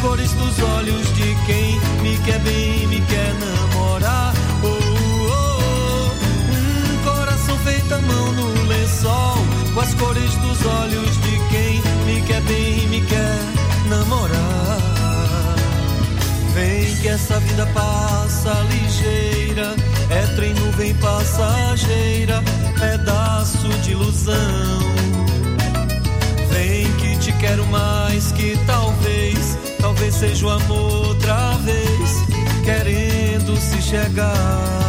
cores dos olhos de quem me quer bem, me quer namorar. Oh, oh, oh. Coração feito à mão no lençol, com as cores dos olhos de quem me quer bem, me quer namorar. Vem que essa vida passa ligeira, é trem, nuvem passageira, pedaço de ilusão. Vem que te quero mais que talvez, talvez seja o amor outra vez, querendo se chegar.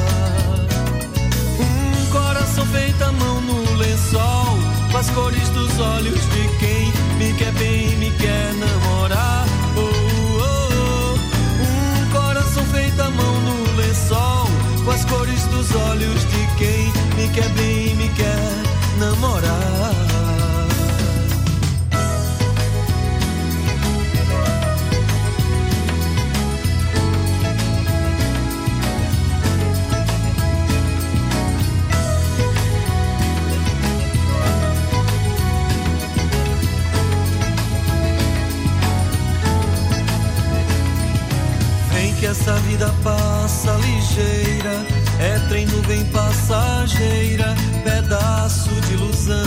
Coração feito à mão no lençol, com as cores dos olhos de quem me quer bem, me quer namorar. Oh, oh, oh. Coração feito à mão no lençol, com as cores dos olhos de quem me quer bem, me quer namorar. Que essa vida passa ligeira, é trem, nuvem passageira, pedaço de ilusão.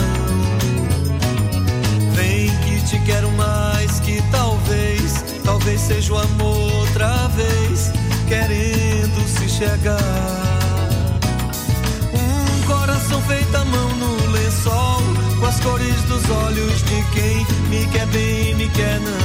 Vem que te quero mais que talvez, talvez seja o amor outra vez, querendo se chegar. Coração feito à mão no lençol, com as cores dos olhos de quem me quer bem, me quer namorar.